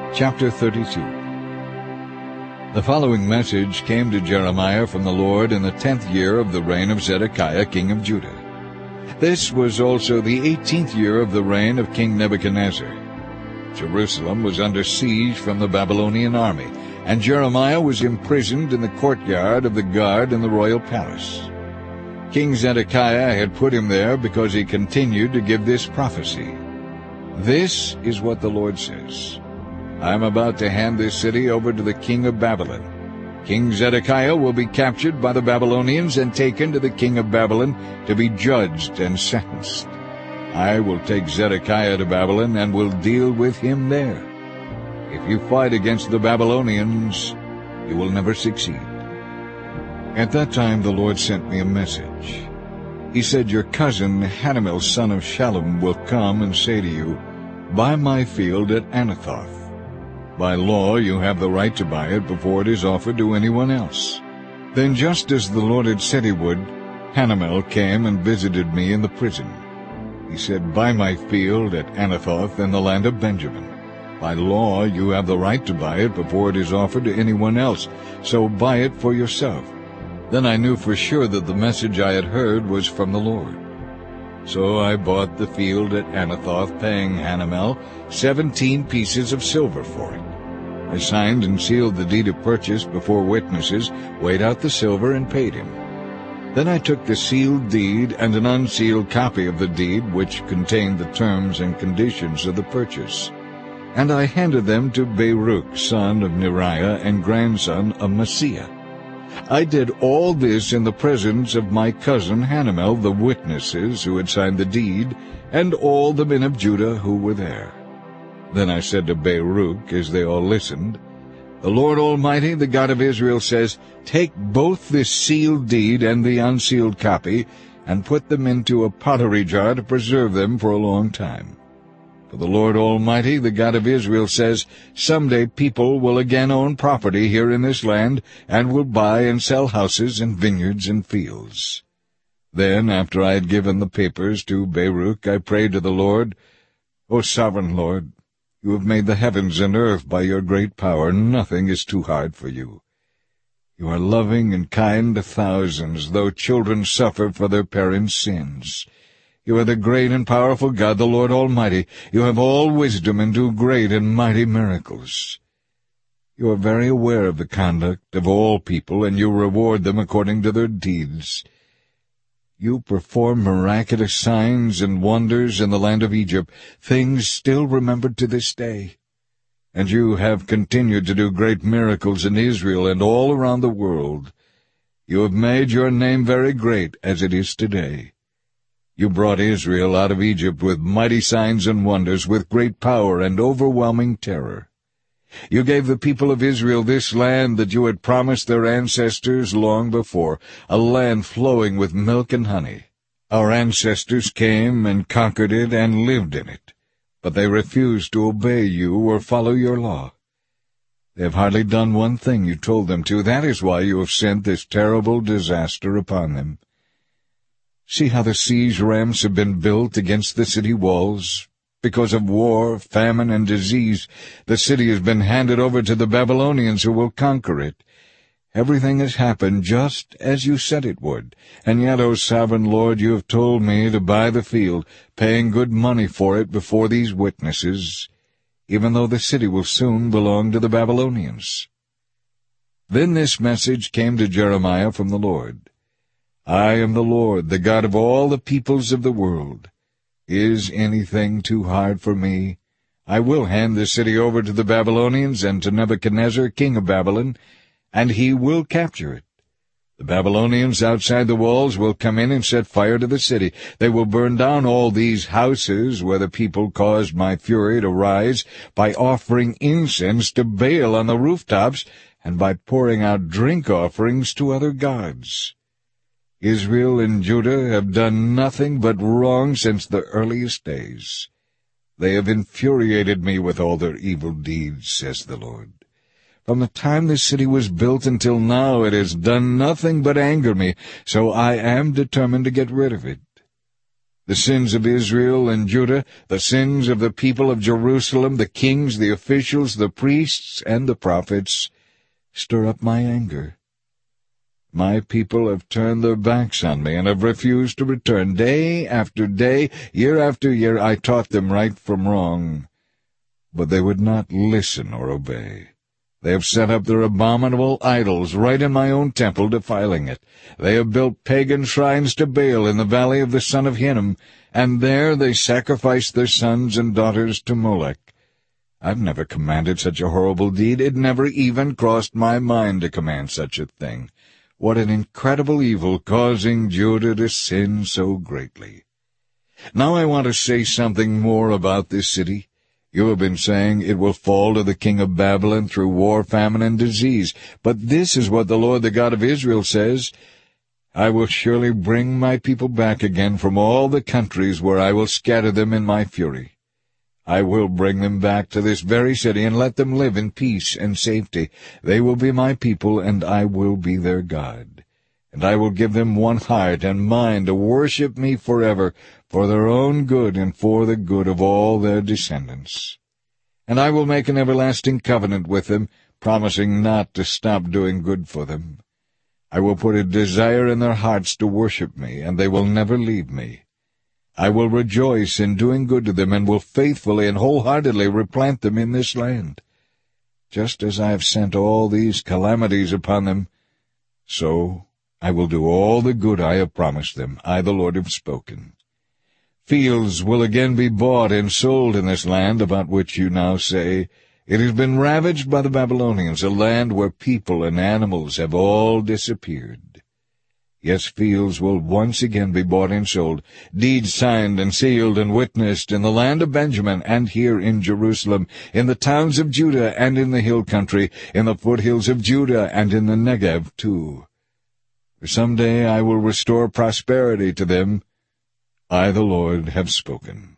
Chapter 32. The following message came to Jeremiah from the Lord in the 10th year of the reign of Zedekiah king of Judah. This was also the 18th year of the reign of King Nebuchadnezzar. Jerusalem was under siege from the Babylonian army, and Jeremiah was imprisoned in the courtyard of the guard in the royal palace. King Zedekiah had put him there because he continued to give this prophecy. This is what the Lord says: I am about to hand this city over to the king of Babylon. King Zedekiah will be captured by the Babylonians and taken to the king of Babylon to be judged and sentenced. I will take Zedekiah to Babylon and will deal with him there. If you fight against the Babylonians, you will never succeed. At that time the Lord sent me a message. He said, Your cousin Hanamel son of Shallum will come and say to you, Buy my field at Anathoth. By law you have the right to buy it before it is offered to anyone else. Then just as the Lord had said he would, Hanamel came and visited me in the prison. He said, Buy my field at Anathoth in the land of Benjamin. By law you have the right to buy it before it is offered to anyone else, so buy it for yourself. Then I knew for sure that the message I had heard was from the Lord. So I bought the field at Anathoth, paying Hanamel 17 pieces of silver for it. I signed and sealed the deed of purchase before witnesses, weighed out the silver, and paid him. Then I took the sealed deed and an unsealed copy of the deed, which contained the terms and conditions of the purchase, and I handed them to Baruch, son of Neriah and grandson of Maaseiah. I did all this in the presence of my cousin Hanamel, the witnesses who had signed the deed, and all the men of Judah who were there. Then I said to Baruch, as they all listened, The Lord Almighty, the God of Israel, says, Take both this sealed deed and the unsealed copy, and put them into a pottery jar to preserve them for a long time. For the Lord Almighty, the God of Israel, says, Someday people will again own property here in this land, and will buy and sell houses and vineyards and fields. Then, after I had given the papers to Baruch, I prayed to the Lord, O sovereign Lord, you have made the heavens and earth by your great power. Nothing is too hard for you. You are loving and kind to thousands, though children suffer for their parents' sins. You are the great and powerful God, the Lord Almighty. You have all wisdom and do great and mighty miracles. You are very aware of the conduct of all people, and you reward them according to their deeds. You perform miraculous signs and wonders in the land of Egypt, things still remembered to this day. And you have continued to do great miracles in Israel and all around the world. You have made your name very great, as it is today. You brought Israel out of Egypt with mighty signs and wonders, with great power and overwhelming terror. You gave the people of Israel this land that you had promised their ancestors long before, a land flowing with milk and honey. Our ancestors came and conquered it and lived in it, but they refused to obey you or follow your law. They have hardly done one thing you told them to. That is why you have sent this terrible disaster upon them. See how the siege ramps have been built against the city walls. Because of war, famine, and disease, the city has been handed over to the Babylonians, who will conquer it. Everything has happened just as you said it would. And yet, O sovereign Lord, you have told me to buy the field, paying good money for it before these witnesses, even though the city will soon belong to the Babylonians. Then this message came to Jeremiah from the Lord. I am the Lord, the God of all the peoples of the world. Is anything too hard for me? I will hand this city over to the Babylonians and to Nebuchadnezzar, king of Babylon, and he will capture it. The Babylonians outside the walls will come in and set fire to the city. They will burn down all these houses where the people caused my fury to rise by offering incense to Baal on the rooftops and by pouring out drink offerings to other gods. Israel and Judah have done nothing but wrong since the earliest days. They have infuriated me with all their evil deeds, says the Lord. From the time this city was built until now, it has done nothing but anger me, so I am determined to get rid of it. The sins of Israel and Judah, the sins of the people of Jerusalem, the kings, the officials, the priests, and the prophets, stir up my anger. My people have turned their backs on me and have refused to return. Day after day, year after year, I taught them right from wrong, but they would not listen or obey. They have set up their abominable idols right in my own temple, defiling it. They have built pagan shrines to Baal in the valley of the son of Hinnom, and there they sacrifice their sons and daughters to Molech. I've never commanded such a horrible deed. It never even crossed my mind to command such a thing. What an incredible evil, causing Judah to sin so greatly. Now I want to say something more about this city. You have been saying it will fall to the king of Babylon through war, famine, and disease. But this is what the Lord, the God of Israel, says: I will surely bring my people back again from all the countries where I will scatter them in my fury. I will bring them back to this very city and let them live in peace and safety. They will be my people, and I will be their God. And I will give them one heart and mind to worship me forever, for their own good and for the good of all their descendants. And I will make an everlasting covenant with them, promising not to stop doing good for them. I will put a desire in their hearts to worship me, and they will never leave me. I will rejoice in doing good to them, and will faithfully and wholeheartedly replant them in this land. Just as I have sent all these calamities upon them, so I will do all the good I have promised them. I, the Lord, have spoken. Fields will again be bought and sold in this land, about which you now say, It has been ravaged by the Babylonians, a land where people and animals have all disappeared. Yes, fields will once again be bought and sold, deeds signed and sealed and witnessed in the land of Benjamin and here in Jerusalem, in the towns of Judah and in the hill country, in the foothills of Judah and in the Negev too. For some day I will restore prosperity to them. I, the Lord, have spoken.